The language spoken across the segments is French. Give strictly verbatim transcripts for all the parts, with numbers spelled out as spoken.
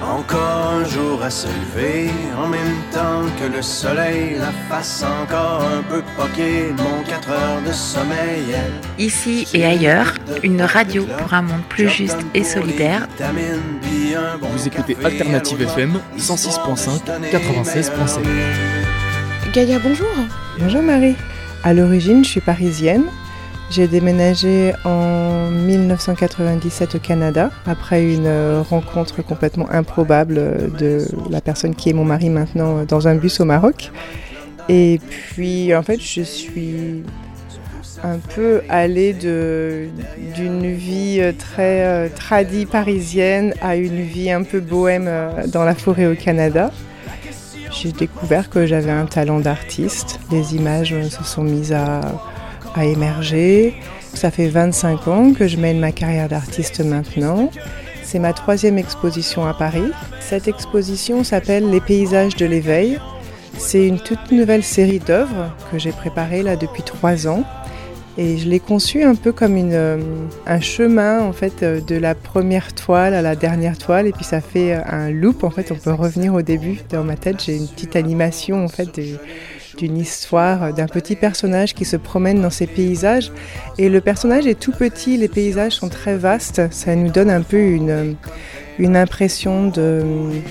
Encore un jour à se lever, en même temps que le soleil, la face encore un peu poquée, mon quatre heures de sommeil. Ici et ailleurs, une radio pour un monde plus juste et solidaire. Vous écoutez Alternative F M, cent six virgule cinq, quatre-vingt-seize virgule sept. Gaïa, bonjour. Bonjour Marie. À l'origine, je suis parisienne. J'ai déménagé en dix-neuf cent quatre-vingt-dix-sept au Canada, après une rencontre complètement improbable de la personne qui est mon mari maintenant dans un bus au Maroc. Et puis, en fait, je suis un peu allée de, d'une vie très euh, tradie parisienne à une vie un peu bohème euh, dans la forêt au Canada. J'ai découvert que j'avais un talent d'artiste. Les images euh, se sont mises à... à émerger. Ça fait vingt-cinq ans que je mène ma carrière d'artiste maintenant. C'est ma troisième exposition à Paris. Cette exposition s'appelle Les paysages de l'éveil. C'est une toute nouvelle série d'œuvres que j'ai préparée là depuis trois ans. Et je l'ai conçue un peu comme une, un chemin en fait, de la première toile à la dernière toile. Et puis ça fait un loop. En fait, on peut revenir au début. Dans ma tête, j'ai une petite animation en fait, de, d'une histoire d'un petit personnage qui se promène dans ces paysages. Et le personnage est tout petit, les paysages sont très vastes. Ça nous donne un peu une, une impression de...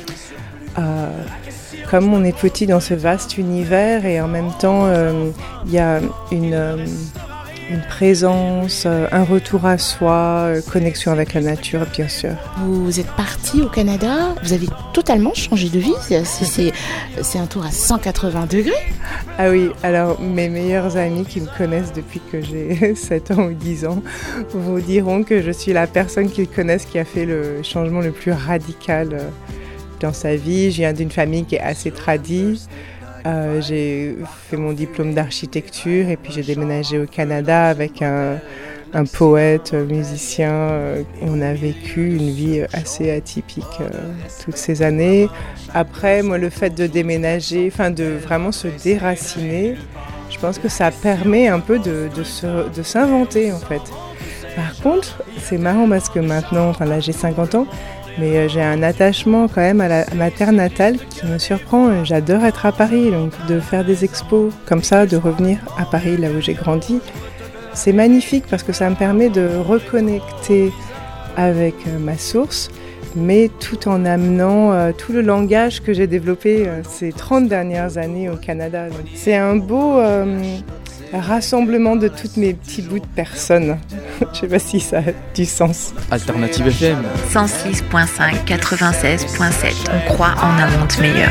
Euh, comme on est petit dans ce vaste univers et en même temps, euh, il y a une... Euh, une présence, un retour à soi, connexion avec la nature, bien sûr. Vous êtes parti au Canada, vous avez totalement changé de vie, c'est, c'est, c'est un tour à cent quatre-vingts degrés. Ah oui, alors mes meilleurs amis qui me connaissent depuis que j'ai sept ans ou dix ans vous diront que je suis la personne qu'ils connaissent qui a fait le changement le plus radical dans sa vie. Je viens d'une famille qui est assez tradie. Euh, j'ai fait mon diplôme d'architecture et puis j'ai déménagé au Canada avec un, un poète, musicien. Euh, et on a vécu une vie assez atypique euh, toutes ces années. Après, moi, le fait de déménager, enfin de vraiment se déraciner, je pense que ça permet un peu de, de, se, de s'inventer en fait. Par contre, c'est marrant parce que maintenant, enfin là j'ai cinquante ans, mais j'ai un attachement quand même à, la, à ma terre natale qui me surprend. J'adore être à Paris, donc de faire des expos comme ça, de revenir à Paris, là où j'ai grandi. C'est magnifique parce que ça me permet de reconnecter avec ma source, mais tout en amenant euh, tout le langage que j'ai développé euh, ces trente dernières années au Canada. Donc, c'est un beau euh, rassemblement de tous mes petits bouts de personnes. Je ne sais pas si ça a du sens. Alternative F M cent six virgule cinq, quatre-vingt-seize virgule sept. On croit en un monde meilleur.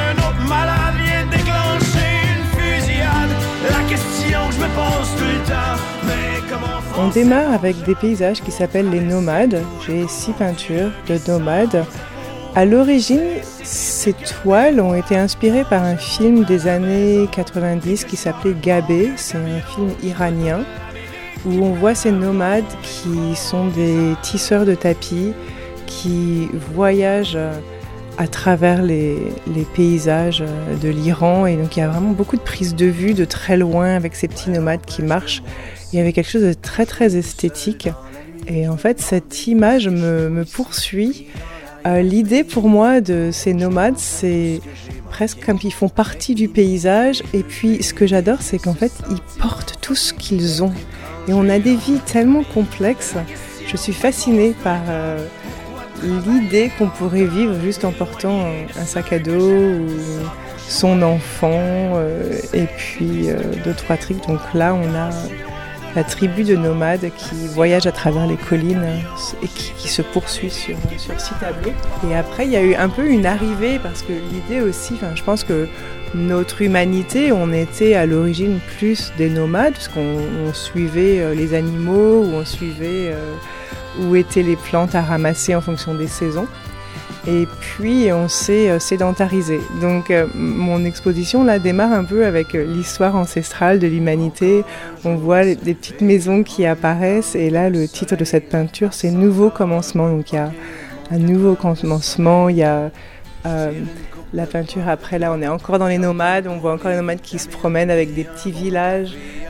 On démarre avec des paysages qui s'appellent les nomades. J'ai six peintures de nomades. À l'origine, ces toiles ont été inspirées par un film des années quatre-vingt-dix qui s'appelait Gabé. C'est un film iranien où on voit ces nomades qui sont des tisseurs de tapis, qui voyagent à travers les, les paysages de l'Iran. Et donc il y a vraiment beaucoup de prises de vue de très loin avec ces petits nomades qui marchent. Il y avait quelque chose de très très esthétique. Et en fait, cette image me, me poursuit. Euh, l'idée pour moi de ces nomades, c'est presque comme ils font partie du paysage. Et puis ce que j'adore, c'est qu'en fait, ils portent tout ce qu'ils ont. Et on a des vies tellement complexes. Je suis fascinée par euh, l'idée qu'on pourrait vivre juste en portant un sac à dos ou son enfant euh, et puis euh, deux, trois trucs. Donc là, on a la tribu de nomades qui voyage à travers les collines et qui, qui se poursuit sur, sur six tableaux. Et après, il y a eu un peu une arrivée parce que l'idée aussi, je pense que notre humanité, on était à l'origine plus des nomades, parce qu'on on suivait les animaux, ou on suivait euh, où étaient les plantes à ramasser en fonction des saisons. Et puis on s'est euh, sédentarisé. Donc euh, mon exposition là démarre un peu avec euh, l'histoire ancestrale de l'humanité. On voit les, des petites maisons qui apparaissent, et là le titre de cette peinture c'est Nouveau commencement. Donc il y a un nouveau commencement, il y a euh, la peinture après, là on est encore dans les nomades, on voit encore les nomades qui se promènent avec des petits villages.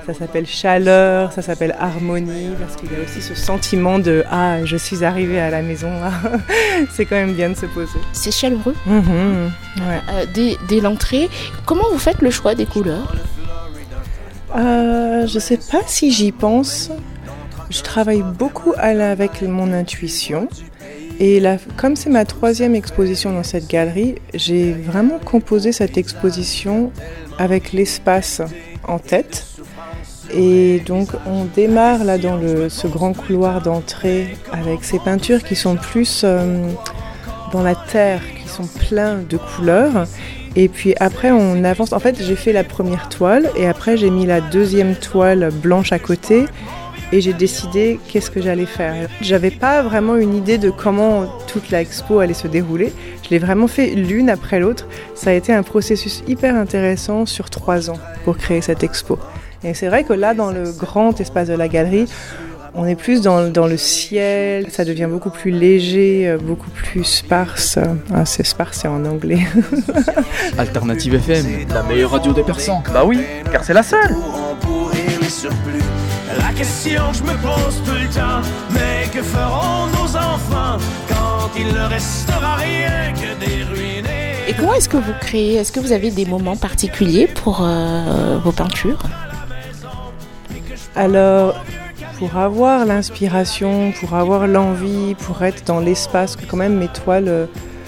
Ça s'appelle chaleur, ça s'appelle harmonie, parce qu'il y a aussi ce sentiment de « Ah, je suis arrivée à la maison, c'est quand même bien de se poser ». C'est chaleureux. Mmh, ouais. euh, dès, dès l'entrée, comment vous faites le choix des couleurs ? euh, Je ne sais pas si j'y pense. Je travaille beaucoup à la, avec mon intuition. Et là, comme c'est ma troisième exposition dans cette galerie, j'ai vraiment composé cette exposition avec l'espace en tête. Et donc on démarre là dans le, ce grand couloir d'entrée avec ces peintures qui sont plus euh, dans la terre, qui sont pleines de couleurs. Et puis après on avance. En fait j'ai fait la première toile et après j'ai mis la deuxième toile blanche à côté. Et j'ai décidé qu'est-ce que j'allais faire. J'avais pas vraiment une idée de comment toute l'expo allait se dérouler. Je l'ai vraiment fait l'une après l'autre. Ça a été un processus hyper intéressant sur trois ans pour créer cette expo. Et c'est vrai que là, dans le grand espace de la galerie, on est plus dans, dans le ciel. Ça devient beaucoup plus léger, beaucoup plus sparse. Ah, c'est sparse, c'est en anglais. Alternative F M, la meilleure radio des Persans. Bah oui, car c'est la seule. La question je me pose tout le temps, mais que feront nos enfants quand il ne restera rien que des ruines? Et comment est-ce que vous créez ? Est-ce que vous avez des moments particuliers pour euh, vos peintures ? Alors, pour avoir l'inspiration, pour avoir l'envie, pour être dans l'espace, que quand même mes toiles euh,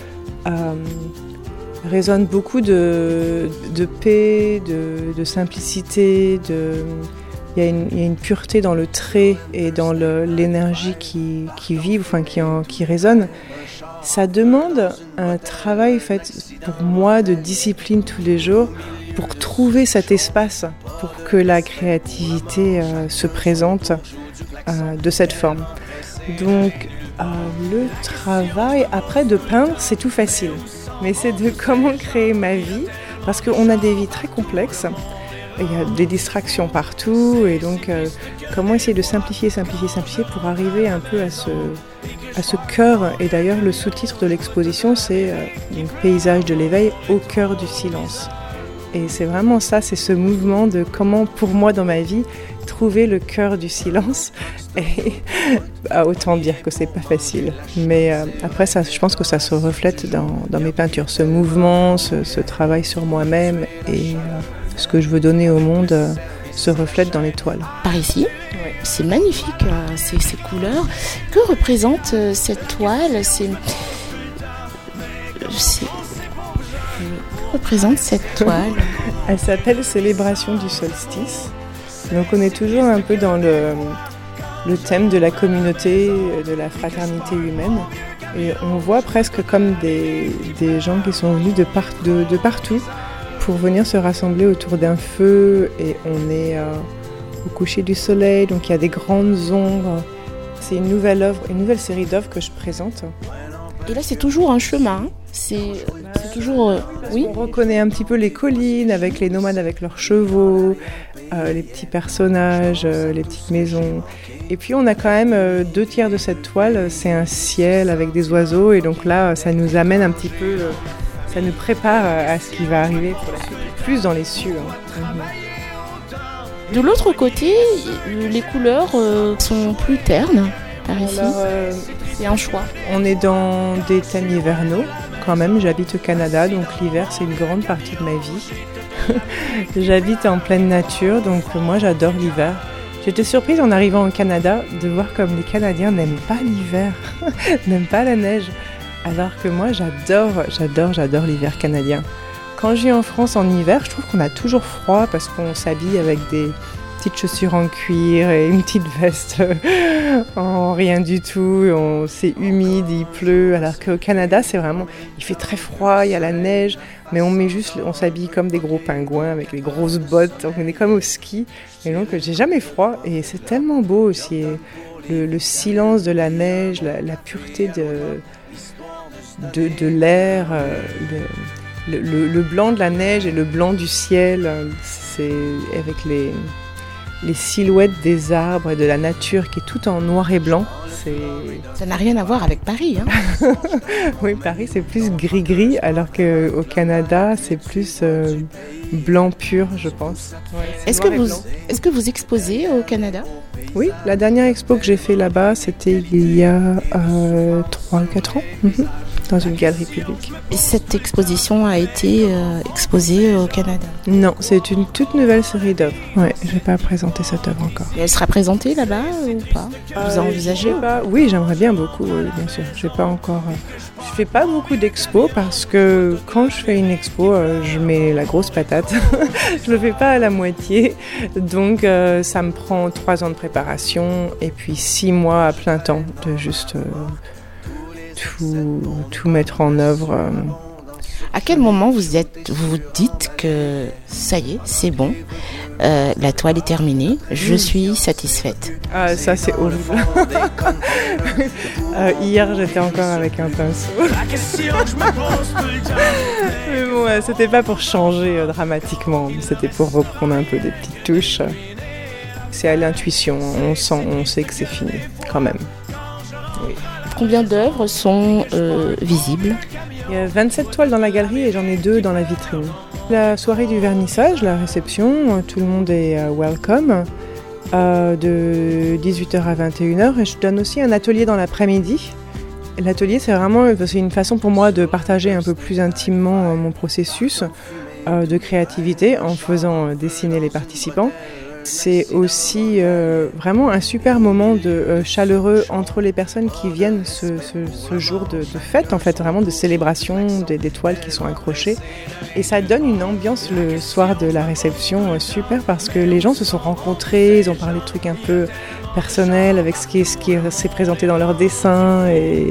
résonnent beaucoup de, de paix, de, de simplicité, de... Il y, a une, il y a une pureté dans le trait et dans le, l'énergie qui, qui vibre, enfin qui, en, qui résonne. Ça demande un travail fait pour moi de discipline tous les jours pour trouver cet espace pour que la créativité euh, se présente euh, de cette forme. Donc euh, le travail après de peindre, c'est tout facile. Mais c'est de comment créer ma vie, parce qu'on a des vies très complexes. Il y a des distractions partout et donc euh, comment essayer de simplifier, simplifier, simplifier pour arriver un peu à ce, à ce cœur. Et d'ailleurs le sous-titre de l'exposition c'est euh, donc, Paysage de l'éveil au cœur du silence. Et c'est vraiment ça, c'est ce mouvement de comment pour moi dans ma vie trouver le cœur du silence. Et bah, autant dire que c'est pas facile. Mais euh, après ça, je pense que ça se reflète dans, dans mes peintures, ce mouvement, ce, ce travail sur moi-même et euh, ce que je veux donner au monde euh, se reflète dans les toiles. Par ici, ouais. C'est magnifique, euh, ces, ces couleurs. Que représente euh, cette toile ? C'est... C'est... Que représente cette toile ? Elle s'appelle Célébration du solstice. Donc on est toujours un peu dans le, le thème de la communauté, de la fraternité humaine. Et on voit presque comme des, des gens qui sont venus de, par, de, de partout pour venir se rassembler autour d'un feu. Et on est euh, au coucher du soleil, donc il y a des grandes ombres. C'est une nouvelle œuvre, une nouvelle série d'œuvres que je présente. Et là, c'est toujours un chemin. C'est, c'est toujours... Euh, oui. On reconnaît un petit peu les collines avec les nomades avec leurs chevaux, euh, les petits personnages, euh, les petites maisons. Et puis on a quand même euh, deux tiers de cette toile, c'est un ciel avec des oiseaux. Et donc là, ça nous amène un petit peu... Euh, ça nous prépare à ce qui va arriver pour la suite, plus dans les cieux. Hein. Mm-hmm. De l'autre côté, les couleurs euh, sont plus ternes par ici. Alors, euh, c'est un choix. On est dans des thèmes hivernaux. Quand même, j'habite au Canada, donc l'hiver, c'est une grande partie de ma vie. J'habite en pleine nature, donc moi, j'adore l'hiver. J'étais surprise en arrivant au Canada de voir comme les Canadiens n'aiment pas l'hiver, n'aiment pas la neige. Alors que moi, j'adore, j'adore, j'adore l'hiver canadien. Quand je vis en France en hiver, je trouve qu'on a toujours froid parce qu'on s'habille avec des petites chaussures en cuir et une petite veste en rien du tout. On, c'est humide, il pleut. Alors qu'au Canada, c'est vraiment, il fait très froid, il y a la neige, mais on met juste, on s'habille comme des gros pingouins avec les grosses bottes. On est comme au ski. Et donc, j'ai jamais froid et c'est tellement beau aussi. Le, le silence de la neige, la, la pureté de De, de l'air, euh, le, le, le blanc de la neige et le blanc du ciel, c'est avec les, les silhouettes des arbres et de la nature qui est tout en noir et blanc. C'est... Ça n'a rien à voir avec Paris. Hein. Oui, Paris c'est plus gris-gris, alors qu'au Canada c'est plus euh, blanc pur, je pense. Ouais, est-ce, que vous, est-ce que vous exposez au Canada ? Oui, la dernière expo que j'ai fait là-bas, c'était il y a euh, trois ou quatre ans, mm-hmm, dans une galerie publique. Et cette exposition a été euh, exposée au Canada ? Non, c'est une toute nouvelle série d'œuvres. Ouais, je n'ai pas présenté cette œuvre encore. Et elle sera présentée là-bas ou pas ? Vous euh, envisagez pas... Oui, j'aimerais bien beaucoup, oui, bien sûr. J'ai pas encore... Je fais pas beaucoup d'expos parce que quand je fais une expo, euh, je mets la grosse patate. Je le fais pas à la moitié. Donc euh, ça me prend trois ans de préparation et puis six mois à plein temps de juste euh, tout, tout mettre en œuvre. Euh. À quel moment vous êtes, vous vous dites que ça y est, c'est bon, euh, la toile est terminée, je suis satisfaite ? Ah, ça c'est horrible. euh, hier j'étais encore avec un pinceau. Mais bon, euh, c'était pas pour changer euh, dramatiquement, c'était pour reprendre un peu des petites touches. C'est à l'intuition, on sent, on sait que c'est fini quand même. Oui. Combien d'œuvres sont euh, visibles ? Il y a vingt-sept toiles dans la galerie et j'en ai deux dans la vitrine. La soirée du vernissage, la réception, tout le monde est uh, welcome, euh, de dix-huit heures à vingt et une heures. Et je donne aussi un atelier dans l'après-midi. L'atelier, c'est vraiment c'est une façon pour moi de partager un peu plus intimement euh, mon processus euh, de créativité en faisant euh, dessiner les participants. C'est aussi euh, vraiment un super moment de euh, chaleureux entre les personnes qui viennent ce, ce, ce jour de, de fête, en fait, vraiment de célébration, des, des toiles qui sont accrochées. Et ça donne une ambiance le soir de la réception euh, super parce que les gens se sont rencontrés, ils ont parlé de trucs un peu personnels avec ce qui, ce qui s'est présenté dans leurs dessins. Et...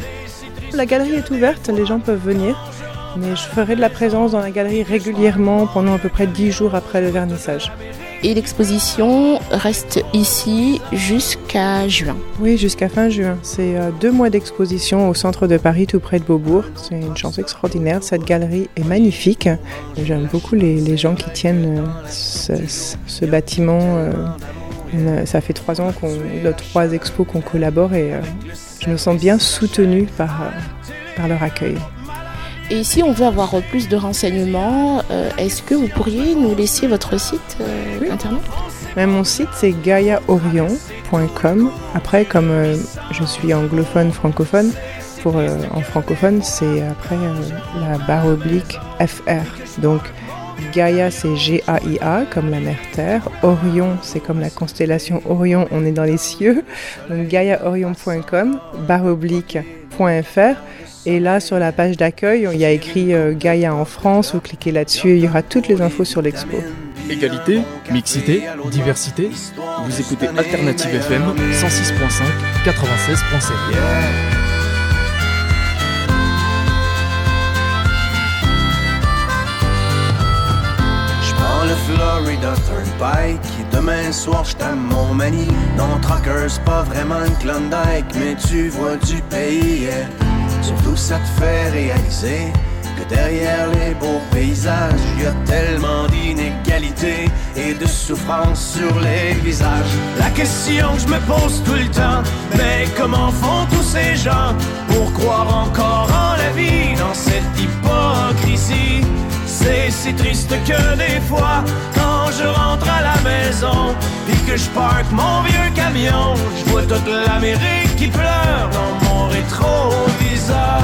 La galerie est ouverte, les gens peuvent venir. Mais je ferai de la présence dans la galerie régulièrement pendant à peu près dix jours après le vernissage. Et l'exposition reste ici jusqu'à juin. Oui, jusqu'à fin juin. C'est euh, deux mois d'exposition au centre de Paris, tout près de Beaubourg. C'est une chance extraordinaire. Cette galerie est magnifique. J'aime beaucoup les, les gens qui tiennent euh, ce, ce bâtiment. Euh, une, ça fait trois ans, qu'on, de trois expos qu'on collabore et euh, je me sens bien soutenue par, euh, par leur accueil. Et si on veut avoir plus de renseignements, euh, est-ce que vous pourriez nous laisser votre site euh, oui. internet ? Mais mon site c'est gaia orion point com. Après, comme euh, je suis anglophone, francophone, pour, euh, en francophone, c'est après euh, la barre oblique F R. Donc Gaia c'est G A I A comme la mère Terre. Orion c'est comme la constellation Orion, on est dans les cieux. Donc gaia orion point com, barre oblique F R. Et là, sur la page d'accueil, il y a écrit euh, Gaia en France. Vous cliquez là-dessus et il y aura toutes les infos sur l'expo. Égalité, mixité, diversité. Vous écoutez Alternative F M cent six virgule cinq, quatre-vingt-seize virgule sept. Le Florida Turnpike, demain soir j't'aime mon mani. Non, Trucker, c'est pas vraiment une Klondike, mais tu vois du pays, yeah. Surtout ça te fait réaliser que derrière les beaux paysages, y a tellement d'inégalités et de souffrance sur les visages. La question que je me pose tout le temps, mais comment font tous ces gens pour croire encore en la vie dans cette hypocrisie? C'est si triste que des fois, quand je rentre à la maison, puis que je parque mon vieux camion, je vois toute l'Amérique qui pleure dans mon rétroviseur.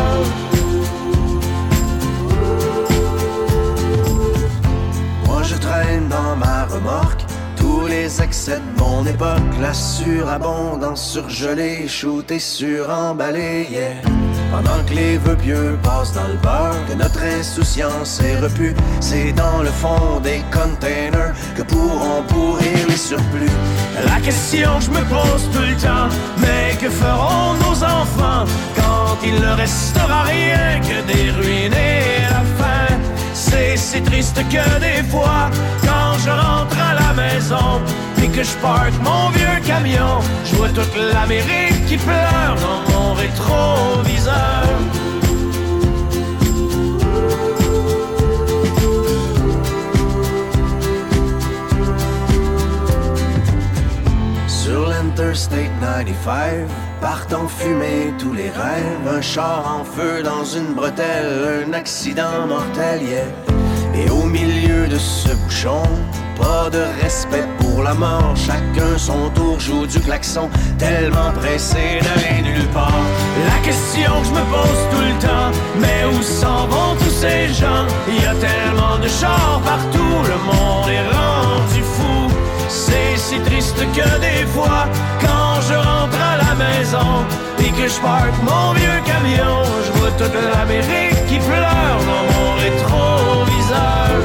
Moi je traîne dans ma remorque tous les excès de mon époque, la surabondance surgelée, shootée, suremballée, yeah. Pendant que les vœux pieux passent dans le beurre, que notre insouciance est repue, c'est dans le fond des containers que pourront pourrir les surplus. La question que je me pose tout le temps, mais que feront nos enfants quand il ne restera rien que des ruines et la faim? C'est si triste que des fois, quand je rentre à la maison, puis que je parque mon vieux camion, je vois toute l'Amérique qui pleure dans mon rétroviseur. quatre-vingt-quinze partent en fumée tous les rêves. Un char en feu dans une bretelle, un accident mortel, yeah. Et au milieu de ce bouchon, pas de respect pour la mort. Chacun son tour joue du klaxon, tellement pressé d'aller nulle part. La question que je me pose tout le temps, mais où s'en vont tous ces gens? Il y a tellement de chars partout, le monde est rendu fou. C'est si triste que des fois, quand je rentre à la maison et que je parque mon vieux camion, je vois toute l'Amérique qui pleure dans mon rétroviseur.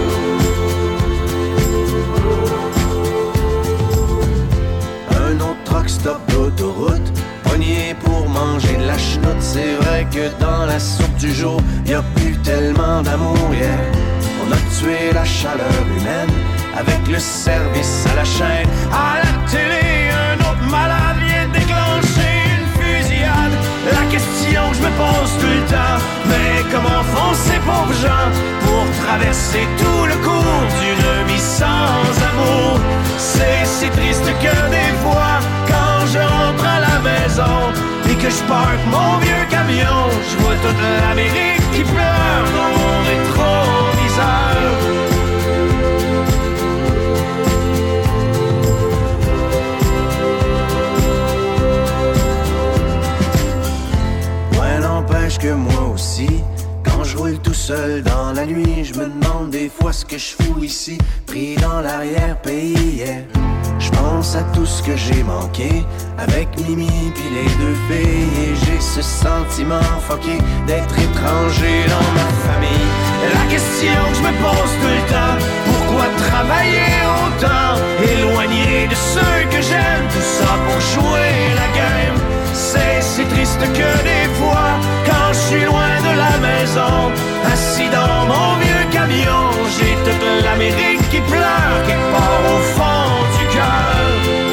Un autre truck stop d'autoroute, pogné pour manger de la chenoute. C'est vrai que dans la soupe du jour, y a plus tellement d'amour, yeah. On a tué la chaleur humaine avec le service à la chaîne. À la télé, un autre malade vient déclencher une fusillade. La question que je me pose tout le temps, mais comment font ces pauvres gens pour traverser tout le cours d'une vie sans amour? C'est si triste que des fois, quand je rentre à la maison et que je parque mon vieux camion, je vois toute l'Amérique qui pleure dans mon rétroviseur. Que moi aussi, quand je roule tout seul dans la nuit, je me demande des fois ce que je fous ici, pris dans l'arrière-pays, yeah. Je pense à tout ce que j'ai manqué avec Mimi pis les deux filles, et j'ai ce sentiment fucké d'être étranger dans ma famille. La question que je me pose tout le temps, pourquoi travailler autant, éloigné de ceux que j'aime, tout ça pour jouer la game? C'est si triste que des fois, quand je suis loin de la maison, assis dans mon vieux camion, j'ai toute l'Amérique qui pleure quelque part au fond du cœur.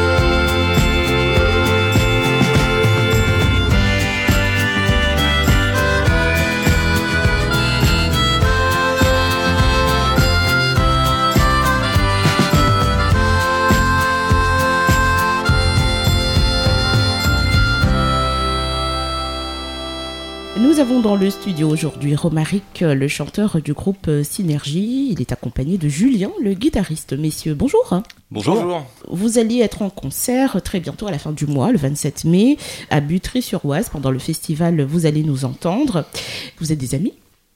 Nous avons dans le studio aujourd'hui Romaric, le chanteur du groupe Synergie. Il est accompagné de Julien, le guitariste. Messieurs, bonjour. Bonjour. Bonjour. Vous allez être en concert très bientôt à la fin du mois, le vingt-sept mai, à Butry-sur-Oise. Pendant le festival, vous allez nous entendre. Vous êtes des amis ?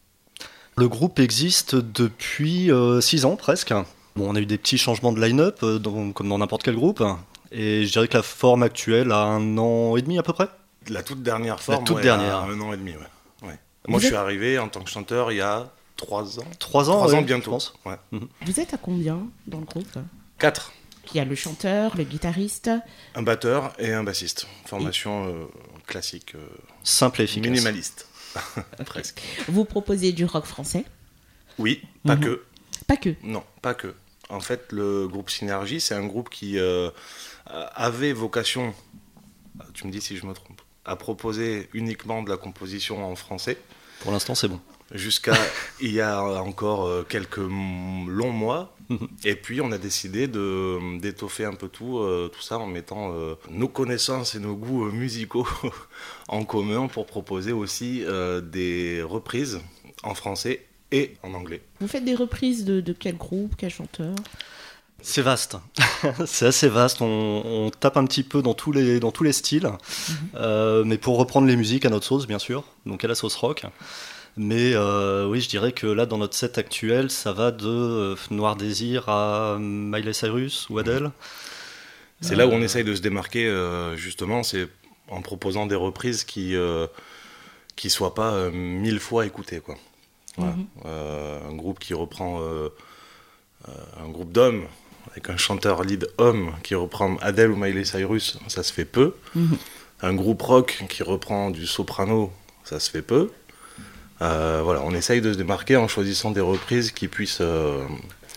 Le groupe existe depuis euh, six ans presque. Bon, on a eu des petits changements de line-up, euh, dans, comme dans n'importe quel groupe. Et je dirais que la forme actuelle a un an et demi à peu près. La toute dernière forme, La toute ouais, dernière. un an et demi, ouais. ouais. Moi, je suis arrivé en tant que chanteur il y a trois ans. Trois ans, trois ouais, ans bientôt. Je pense. Ouais. Mm-hmm. Vous êtes à combien dans le groupe ? Quatre. Il y a le chanteur, le guitariste. Un batteur et un bassiste. Formation euh, classique. Euh, Simple et efficace. Minimaliste. Presque. Vous proposez du rock français ? Oui, pas mm-hmm. que. Pas que. Non, pas que. En fait, le groupe Synergie, c'est un groupe qui euh, avait vocation, tu me dis si je me trompe, à proposer uniquement de la composition en français. Pour l'instant, c'est bon. Jusqu'à il y a encore quelques longs mois. Mm-hmm. Et puis, on a décidé de, d'étoffer un peu tout, euh, tout ça en mettant euh, nos connaissances et nos goûts musicaux en commun pour proposer aussi euh, des reprises en français et en anglais. Vous faites des reprises de, de quel groupe, quel chanteur ? C'est vaste, c'est assez vaste, on, on tape un petit peu dans tous les, dans tous les styles, mm-hmm. euh, mais pour reprendre les musiques à notre sauce bien sûr, donc à la sauce rock. Mais euh, oui, je dirais que là dans notre set actuel, ça va de euh, Noir Désir à Miley Cyrus ou Adele. C'est euh... là où on essaye de se démarquer euh, justement, c'est en proposant des reprises qui euh, qui soient pas euh, mille fois écoutées, quoi. Voilà. Mm-hmm. Euh, un groupe qui reprend euh, euh, un groupe d'hommes avec un chanteur lead homme qui reprend Adele ou Miley Cyrus, ça se fait peu. Mm-hmm. Un groupe rock qui reprend du soprano, ça se fait peu. Euh, voilà, on essaye de se démarquer en choisissant des reprises qui puissent, euh,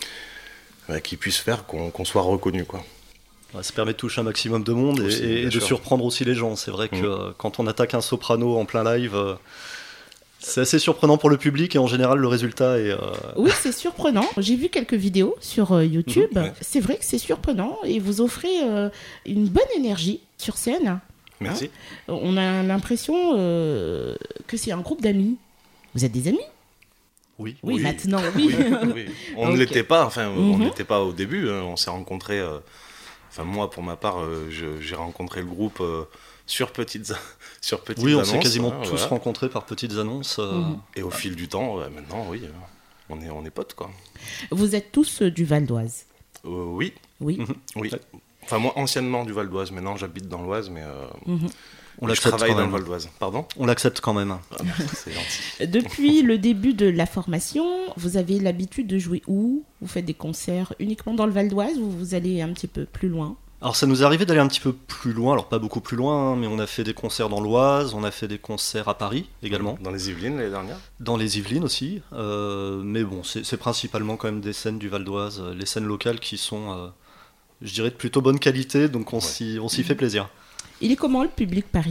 bah, qui puissent faire qu'on, qu'on soit reconnu, quoi. Ouais, ça permet de toucher un maximum de monde aussi, et, et de sûr. surprendre aussi les gens. C'est vrai que mmh. euh, quand on attaque un soprano en plein live... Euh, c'est assez surprenant pour le public et en général le résultat est... Euh... Oui, c'est surprenant. J'ai vu quelques vidéos sur euh, YouTube. Mmh, ouais. C'est vrai que c'est surprenant et vous offrez euh, une bonne énergie sur scène. Merci. Hein, on a l'impression euh, que c'est un groupe d'amis. Vous êtes des amis ? Oui. Oui, Oui. maintenant, oui. Oui, oui. On ne Ok. l'était pas, enfin, Mhm. on ne l'était pas au début. Hein. On s'est rencontrés. Euh, enfin, moi, pour ma part, euh, je- j'ai rencontré le groupe euh, sur petites, sur petites Oui, on annonces. s'est quasiment hein, tous voilà. rencontrés par petites annonces. euh, Mhm. Et au fil du temps, ouais, maintenant, oui, euh, on est, on est potes, quoi. Vous êtes tous euh, du Val d'Oise. Euh, oui, Oui. Mhm. oui. Ouais. Enfin, moi, anciennement du Val d'Oise. Maintenant, j'habite dans l'Oise, mais euh, Mhm. On je l'accepte travaille quand dans le même. Val d'Oise. Pardon. On l'accepte quand même. Ah, merci, c'est gentil. Depuis le début de la formation, vous avez l'habitude de jouer où ? Vous faites des concerts uniquement dans le Val d'Oise ou vous allez un petit peu plus loin ? Alors ça nous est arrivé d'aller un petit peu plus loin, alors pas beaucoup plus loin, hein, mais on a fait des concerts dans l'Oise, on a fait des concerts à Paris également, Dans les Yvelines l'année dernière. dans les Yvelines aussi, euh, mais bon, c'est c'est principalement quand même des scènes du Val d'Oise, euh, les scènes locales qui sont, euh, je dirais, de plutôt bonne qualité, donc on Ouais. s'y on s'y fait plaisir. Il est comment le public parisien ?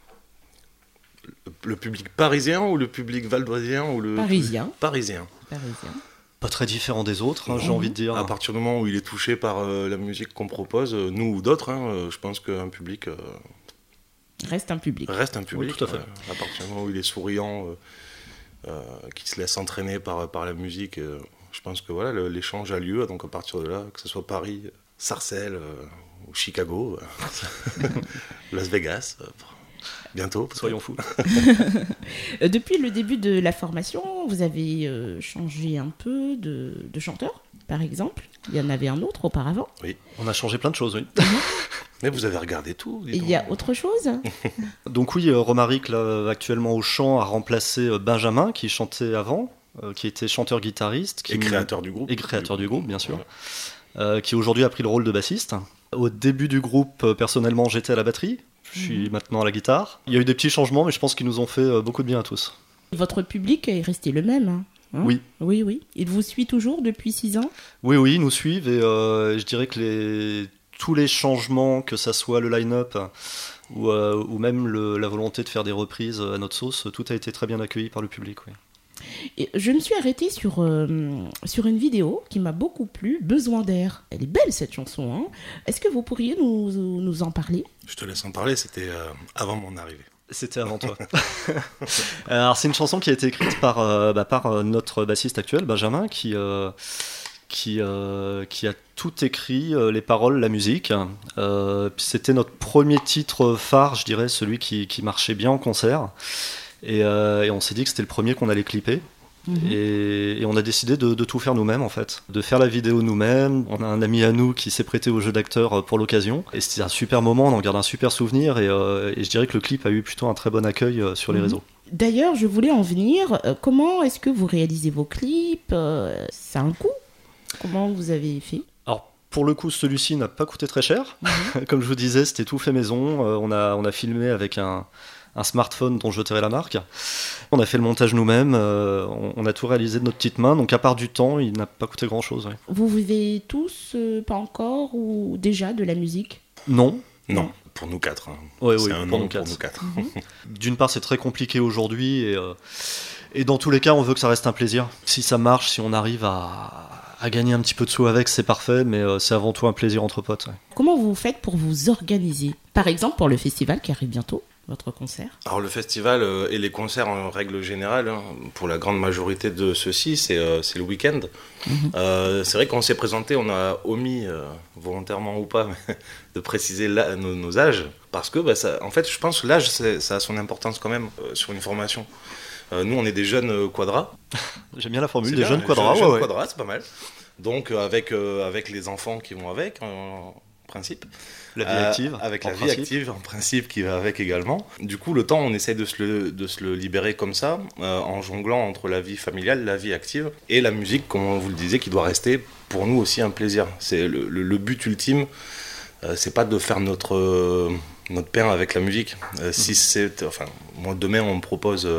Le, le public parisien ou le public valdoisien ou le Parisien. Parisien. Parisien. Pas très différent des autres, hein, j'ai Mhm. envie de dire. À partir du moment où il est touché par euh, la musique qu'on propose, euh, nous ou d'autres, hein, euh, je pense qu'un public euh, Reste un public. reste un public. Oui, tout à fait. ouais. À partir du moment où il est souriant, euh, euh, qui se laisse entraîner par, par la musique, euh, je pense que voilà, le- l'échange a lieu. Donc à partir de là, que ce soit Paris, Sarcelles euh, ou Chicago, euh, Las Vegas, euh, bientôt. peut-être. Soyons fous. Euh, Depuis le début de la formation, vous avez euh, changé un peu de, de chanteur, par exemple. Il y en avait un autre auparavant. On a changé plein de choses, oui. Mais vous avez regardé tout. dis Et il donc. y a autre chose ? Donc oui, euh, Romaric, là, actuellement au chant, a remplacé euh, Benjamin, qui chantait avant, euh, qui était chanteur-guitariste. Qui Et créateur du groupe. Et créateur du groupe, bien sûr. Voilà. euh, qui aujourd'hui a pris le rôle de bassiste. Au début du groupe, euh, personnellement, j'étais à la batterie. Je suis maintenant à la guitare. Il y a eu des petits changements, mais je pense qu'ils nous ont fait euh, beaucoup de bien à tous. Votre public est resté le même, hein, hein Oui. Oui, oui. Il vous suit toujours depuis six ans ? Oui, oui, ils nous suivent et euh, je dirais que les... tous les changements, que ça soit le line-up ou, euh, ou même le- la volonté de faire des reprises à notre sauce, tout a été très bien accueilli par le public. Oui. Et je me suis arrêtée sur, euh, sur une vidéo qui m'a beaucoup plu, Besoin d'air. Elle est belle cette chanson, hein. Est-ce que vous pourriez nous, nous en parler ? Je te laisse en parler, c'était euh, avant mon arrivée. C'était avant toi. Alors c'est une chanson qui a été écrite par, euh, bah, par euh, notre bassiste actuel, Benjamin, qui, euh, qui, euh, qui a tout écrit, euh, les paroles, la musique. Euh, puis c'était notre premier titre phare, je dirais, celui qui, qui marchait bien en concert. Et, euh, et on s'est dit que c'était le premier qu'on allait clipper. Mhm. Et, et on a décidé de, de tout faire nous-mêmes en fait, de faire la vidéo nous-mêmes. On a un ami à nous qui s'est prêté au jeu d'acteur pour l'occasion et c'était un super moment, on en garde un super souvenir et, euh, et je dirais que le clip a eu plutôt un très bon accueil euh, sur les Mhm. réseaux. D'ailleurs, je voulais en venir. Euh, comment est-ce que vous réalisez vos clips ? Euh, Ça a un coût ? Comment vous avez fait ? Alors pour le coup celui-ci n'a pas coûté très cher, Mhm. comme je vous disais c'était tout fait maison, euh, on, a, on a filmé avec un, un smartphone dont je tairai la marque. On a fait le montage nous-mêmes, euh, on, on a tout réalisé de notre petite main, donc à part du temps il n'a pas coûté grand-chose. Ouais. Vous vivez tous, euh, pas encore, ou déjà de la musique ? Non. Non, pour nous quatre. hein. Ouais, c'est oui, un pour nom nous pour quatre. nous quatre. D'une part, c'est très compliqué aujourd'hui et, euh, et dans tous les cas, on veut que ça reste un plaisir. Si ça marche, si on arrive à, à gagner un petit peu de sous avec, c'est parfait, mais euh, c'est avant tout un plaisir entre potes. Ouais. Comment vous faites pour vous organiser ? Par exemple, pour le festival qui arrive bientôt, votre concert ? Alors le festival euh, et les concerts en règle générale, hein, pour la grande majorité de ceux-ci, c'est euh, c'est le week-end. Mhm. Euh, c'est vrai qu'on s'est présenté, on a omis, euh, volontairement ou pas, mais de préciser la- nos, nos âges, parce que bah, ça, en fait je pense que l'âge c'est- ça a son importance quand même euh, sur une formation. Euh, nous on est des jeunes euh, quadras. J'aime bien la formule C'est des bien, jeunes quadras. jeunes ouais, ouais. quadras, c'est pas mal. Donc euh, avec, euh, avec les enfants qui vont avec, en principe. La vie Euh, active. avec en la vie principe. active, en principe, qui va avec également. Du coup, le temps, on essaie de se le, de se le libérer comme ça, euh, en jonglant entre la vie familiale, la vie active, et la musique, comme on vous le disait, qui doit rester pour nous aussi un plaisir. C'est le, le- le but ultime, euh, c'est pas de faire notre, euh, notre pain avec la musique. Euh, si c'est, enfin, moi, demain, on me propose euh,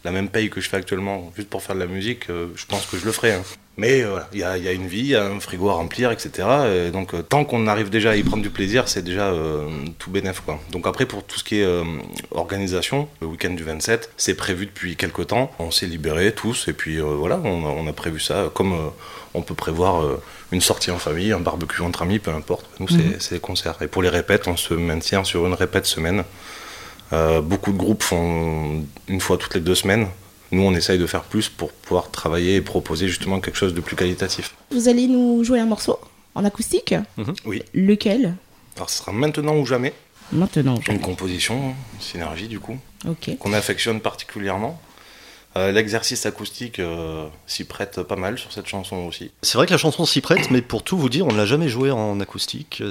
la même paye que je fais actuellement, juste pour faire de la musique, euh, je pense que je le ferais. Hein. Mais voilà, il euh, y, y a une vie, il y a un frigo à remplir, et cetera. Et donc, euh, tant qu'on arrive déjà à y prendre du plaisir, c'est déjà euh, tout bénef, quoi. Donc après, pour tout ce qui est euh, organisation, le week-end du vingt-sept, c'est prévu depuis quelques temps. On s'est libérés tous, et puis euh, voilà, on a, on a prévu ça, comme euh, on peut prévoir euh, une sortie en famille, un barbecue entre amis, peu importe. Nous, c'est, mmh. c'est les concerts. Et pour les répètes, on se maintient sur une répète semaine. Euh, beaucoup de groupes font une fois toutes les deux semaines. Nous, on essaye de faire plus pour pouvoir travailler et proposer justement quelque chose de plus qualitatif. Vous allez nous jouer un morceau en acoustique ? Mmh. Oui. Lequel ? Alors, ce sera Maintenant ou Jamais. Maintenant ou jamais. Une composition, une synergie du coup, okay. qu'on affectionne particulièrement. Euh, l'exercice acoustique euh, s'y prête pas mal sur cette chanson aussi. C'est vrai que la chanson s'y prête, mais pour tout vous dire, on ne l'a jamais jouée en acoustique,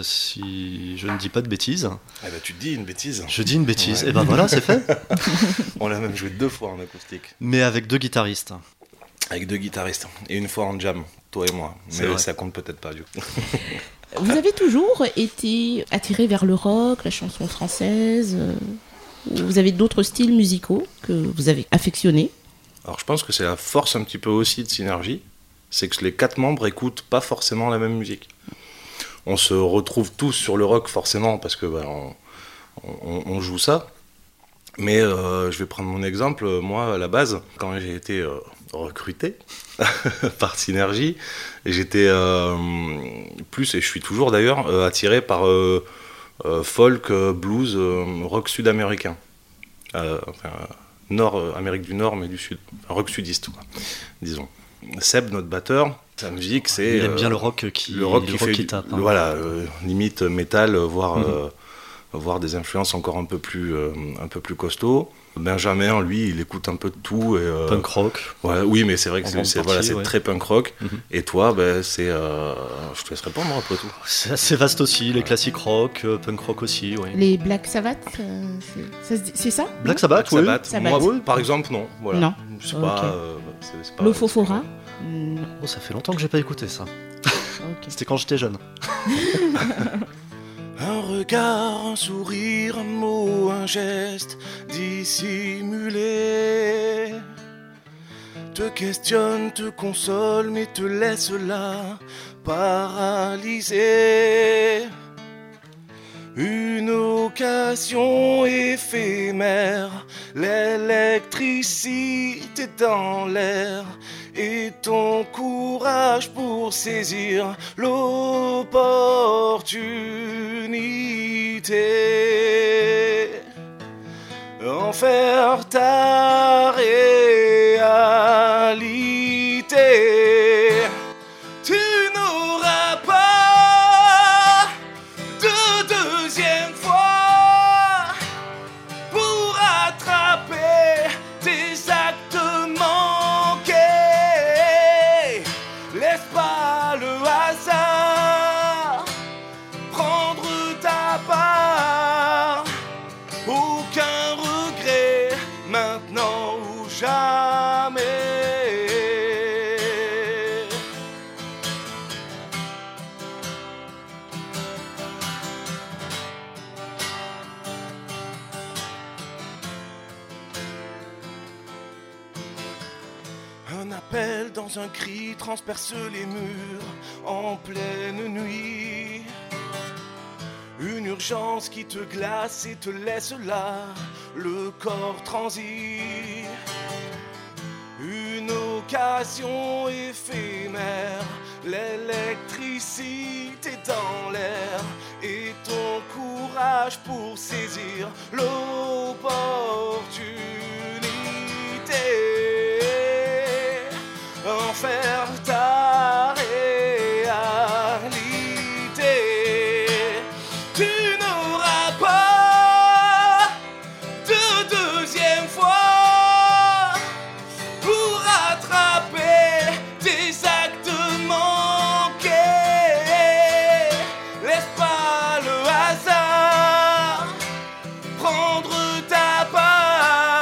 si je ne dis pas de bêtises. Eh ben, tu dis une bêtise. Je dis une bêtise, ouais. Et ben voilà, c'est fait. On l'a même joué deux fois en acoustique. Mais avec deux guitaristes. Avec deux guitaristes, et une fois en jam, toi et moi. C'est mais vrai. Ça compte peut-être pas du coup. Vous avez toujours été attiré vers le rock, la chanson française. Vous avez d'autres styles musicaux que vous avez affectionnés? Alors je pense que c'est la force un petit peu aussi de Synergie, c'est que les quatre membres écoutent pas forcément la même musique. On se retrouve tous sur le rock forcément parce que bah, on, on, on joue ça. Mais euh, je vais prendre mon exemple, moi à la base, quand j'ai été euh, recruté par Synergie, j'étais euh, plus, et je suis toujours d'ailleurs, euh, attiré par euh, euh, folk, euh, blues, euh, rock sud-américain. Euh, enfin, Nord, euh, Amérique du Nord, mais du Sud. Enfin, rock sudiste, quoi, disons. Seb, notre batteur, sa musique, c'est... Il aime euh, bien le rock qui, le rock le qui, rock fait, qui tape. Hein. Le, voilà, euh, limite métal, voire... Mm-hmm. euh, voir des influences encore un peu plus, euh, un peu plus costauds. Benjamin, lui, il écoute un peu de tout. Et, euh, punk rock. Ouais, oui, mais c'est vrai que c'est, c'est, partie, voilà, c'est ouais. très punk rock. Mm-hmm. Et toi, ben, c'est, euh, je te laisse répondre après tout. C'est assez vaste aussi, les classiques rock, euh, punk rock aussi. Oui. Les Black Sabbath, euh, c'est, ça, c'est ça Black Sabbath, Black oui. Sabbath, Sabbath. moi, oui, par exemple, non. Voilà. Non. C'est Okay. pas, euh, c'est, c'est pas, L'Ofofora Non. Oh, ça fait longtemps que j'ai pas écouté ça. Okay. C'était quand j'étais jeune. Un regard, un sourire, un mot, un geste dissimulé te questionne, te console, mais te laisse là, paralysé. Une occasion éphémère, l'électricité dans l'air et ton courage pour saisir l'opportunité, en faire ta réalité. Tu n'auras pas de deuxième fois pour attraper tes actes manqués. Laisse pas le hasard prendre ta part. Aucun regret, maintenant ou jamais. Un appel dans un cri transperce les murs en pleine nuit. Une urgence qui te glace et te laisse là, le corps transi. Une occasion éphémère, l'électricité dans l'air et ton courage pour saisir l'opportunité, en faire ta réalité. Tu n'auras pas de deuxième fois pour attraper tes actes manqués. Laisse pas le hasard prendre ta part.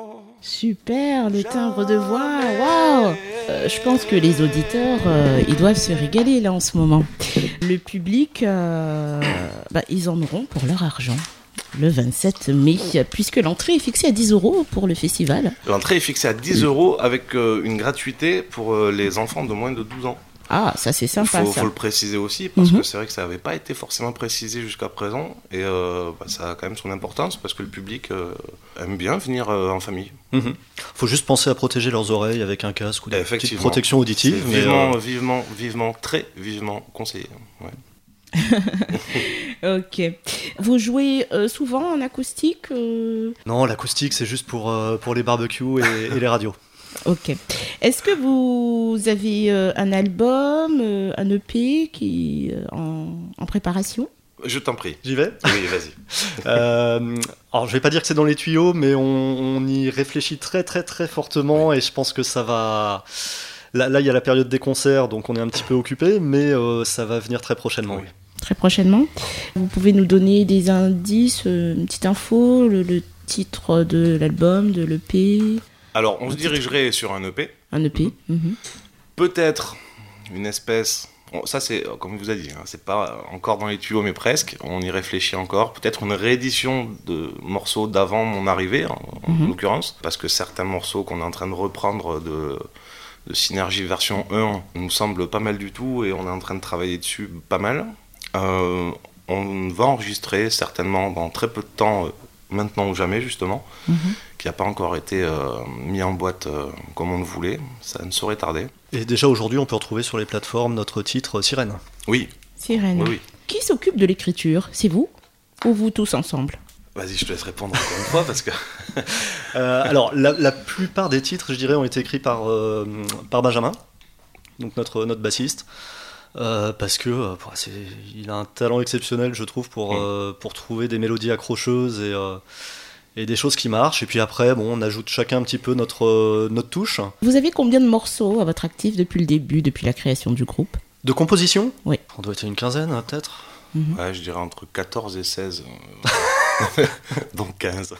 Super, le timbre de voix, waouh euh, Je pense que les auditeurs, euh, ils doivent se régaler là en ce moment. Le public, euh, bah, ils en auront pour leur argent. Le vingt-sept mai, puisque l'entrée est fixée à dix euros pour le festival. L'entrée est fixée à dix euros avec euh, une gratuité pour euh, les enfants de moins de douze ans. Ah, ça c'est sympa. Il faut, ça. faut le préciser aussi, parce mm-hmm. que c'est vrai que ça n'avait pas été forcément précisé jusqu'à présent, et euh, bah, ça a quand même son importance, parce que le public euh, aime bien venir euh, en famille. Il mm-hmm. faut juste penser à protéger leurs oreilles avec un casque ou des petites protections auditives. C'est vivement, mais euh... vivement, vivement, très vivement conseillé. Ouais. Ok. Vous jouez euh, souvent en acoustique euh... Non, l'acoustique c'est juste pour, euh, pour les barbecues et, et les radios. Ok. Est-ce que vous avez euh, un album, euh, un E P qui euh, en, en préparation ? Je t'en prie. J'y vais ? Oui, vas-y. euh, alors, je vais pas dire que c'est dans les tuyaux, mais on, on y réfléchit très, très, très fortement, oui. Et je pense que ça va... Là, là, il y a la période des concerts, donc on est un petit peu occupé, mais euh, ça va venir très prochainement. Oui. Très prochainement. Vous pouvez nous donner des indices, euh, une petite info, le, le titre de l'album, de l'E P ? Alors, on se dirigerait sur un E P. Un E P. Mmh. Peut-être une espèce... Bon, ça, c'est, comme je vous ai dit, hein, c'est pas encore dans les tuyaux, mais presque. On y réfléchit encore. Peut-être une réédition de morceaux d'avant mon arrivée, en, mmh. en l'occurrence. Parce que certains morceaux qu'on est en train de reprendre de, de Synergie version un nous semblent pas mal du tout, et on est en train de travailler dessus pas mal. Euh, on va enregistrer certainement dans très peu de temps... Euh, maintenant ou jamais justement, mm-hmm. qui n'a pas encore été euh, mis en boîte euh, comme on le voulait, ça ne saurait tarder. Et déjà aujourd'hui on peut retrouver sur les plateformes notre titre Sirène. Oui. Sirène. Oui, oui. Qui s'occupe de l'écriture ? C'est vous ou vous tous ensemble ? Vas-y, je te laisse répondre encore une fois parce que... euh, alors la, la plupart des titres je dirais ont été écrits par, euh, par Benjamin, donc notre, notre bassiste. Euh, parce que euh, c'est, il a un talent exceptionnel je trouve pour, euh, pour trouver des mélodies accrocheuses et, euh, et des choses qui marchent, et puis après bon, on ajoute chacun un petit peu notre, euh, notre touche. Vous avez combien de morceaux à votre actif depuis le début, depuis la création du groupe ? De composition ? Oui. On doit être une quinzaine hein, peut-être. Mm-hmm. Ouais, je dirais entre quatorze et seize, donc quinze.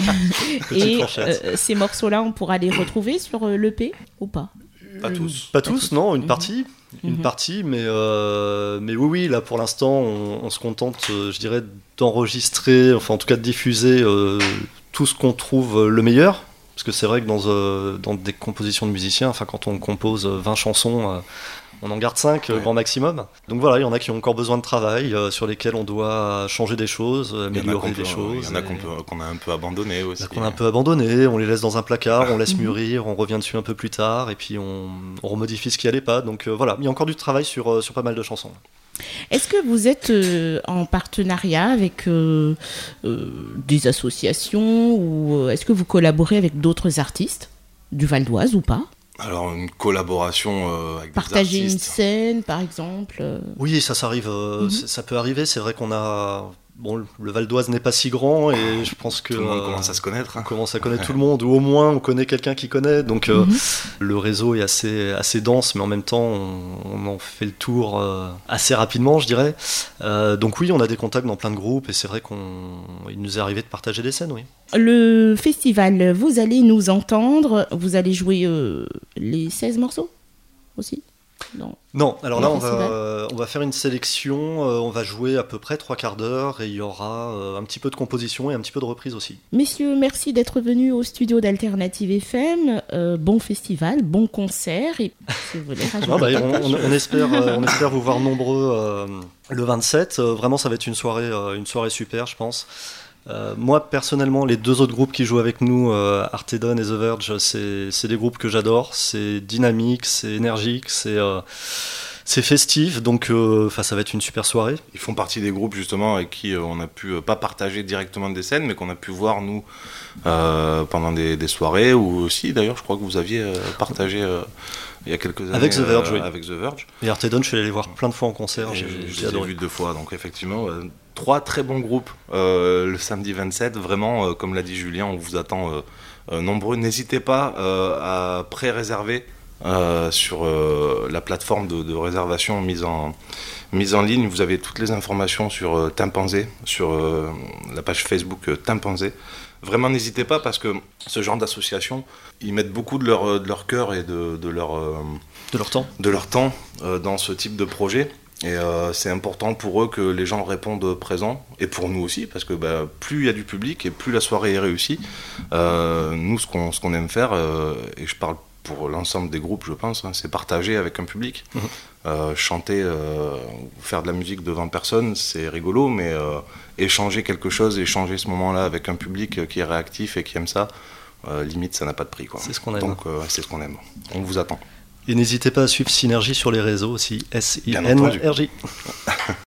Et euh, ces morceaux-là on pourra les retrouver sur euh, l'E P ou pas ? Pas tous. Pas tous, non, une partie. Une mmh. partie, mais, euh, mais oui, oui, là pour l'instant, on, on se contente, euh, je dirais, d'enregistrer, enfin en tout cas de diffuser euh, tout ce qu'on trouve le meilleur. Parce que c'est vrai que dans, euh, dans des compositions de musiciens, enfin quand on compose vingt chansons, euh, on en garde cinq, ouais. grand maximum. Donc voilà, il y en a qui ont encore besoin de travail, euh, sur lesquels on doit changer des choses, améliorer des peut, choses. Il y en a qu'on, peut, qu'on a un peu abandonné aussi. Il y en a qu'on a un peu abandonné, on les laisse dans un placard, on laisse mûrir, on revient dessus un peu plus tard, et puis on, on remodifie ce qui allait pas. Donc euh, voilà, il y a encore du travail sur, euh, sur pas mal de chansons. Est-ce que vous êtes euh, en partenariat avec euh, euh, des associations, ou est-ce que vous collaborez avec d'autres artistes du Val d'Oise ou pas ? Alors, une collaboration euh, avec Partager des artistes. Partager une scène, par exemple euh... Oui, ça, ça arrive, euh, mm-hmm. ça peut arriver. C'est vrai qu'on a... Bon, le Val d'Oise n'est pas si grand, et je pense que... Tout le monde euh, commence à se connaître. Hein. On commence à connaître tout le monde, ou au moins on connaît quelqu'un qui connaît. Donc euh, mm-hmm. le réseau est assez, assez dense, mais en même temps on, on en fait le tour euh, assez rapidement, je dirais. Euh, donc oui, on a des contacts dans plein de groupes, et c'est vrai qu'il nous est arrivé de partager des scènes, oui. Le festival, vous allez nous entendre, vous allez jouer euh, les seize morceaux aussi ? Non. Non, alors là on va, euh, on va faire une sélection, euh, on va jouer à peu près trois quarts d'heure, et il y aura euh, un petit peu de composition et un petit peu de reprise aussi. Messieurs, merci d'être venus au studio d'Alternative F M, euh, bon festival, bon concert, et si vous voulez rajouter non, bah, quelque on, chose. on, espère, euh, on espère vous voir nombreux euh, le vingt-sept, euh, vraiment ça va être une soirée, euh, une soirée super je pense. Euh, moi personnellement, les deux autres groupes qui jouent avec nous, euh, Artedon et The Verge, c'est, c'est des groupes que j'adore. C'est dynamique, c'est énergique, c'est, euh, c'est festif, donc euh, ça va être une super soirée. Ils font partie des groupes justement avec qui euh, on a pu euh, pas partager directement des scènes, mais qu'on a pu voir nous euh, pendant des, des soirées, ou aussi d'ailleurs je crois que vous aviez euh, partagé euh, il y a quelques années avec The Verge, euh, oui. avec The Verge. Et Artedon, je suis allé les voir plein de fois en concert. J'ai, j'ai, j'ai j'ai adoré. vu deux fois, donc effectivement. Euh, Trois très bons groupes euh, le samedi vingt-sept, vraiment, euh, comme l'a dit Julien, on vous attend euh, euh, nombreux. N'hésitez pas euh, à pré-réserver euh, sur euh, la plateforme de, de réservation mise en, mise en ligne. Vous avez toutes les informations sur euh, Timpanzé, sur euh, la page Facebook euh, Timpanzé. vraiment n'hésitez pas parce que ce genre d'association, ils mettent beaucoup de leur, de leur cœur et de, de, leur, euh, de leur temps, de leur temps euh, dans ce type de projet. Et euh, c'est important pour eux que les gens répondent présents, et pour nous aussi, parce que bah, plus il y a du public et plus la soirée est réussie. Euh, nous, ce qu'on, ce qu'on aime faire, euh, et je parle pour l'ensemble des groupes, je pense, hein, c'est partager avec un public. Mmh. Euh, chanter, euh, faire de la musique devant personne, c'est rigolo, mais euh, échanger quelque chose, échanger ce moment-là avec un public qui est réactif et qui aime ça, euh, limite, ça n'a pas de prix, quoi. C'est ce qu'on aime. Donc, euh, c'est ce qu'on aime. On vous attend. Et n'hésitez pas à suivre Synergie sur les réseaux aussi, S I N R J.